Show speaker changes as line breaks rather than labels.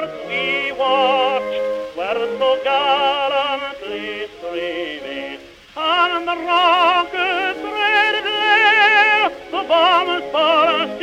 hearts we watch were so gallantly streaming, and the rockets red glare, the bombs burst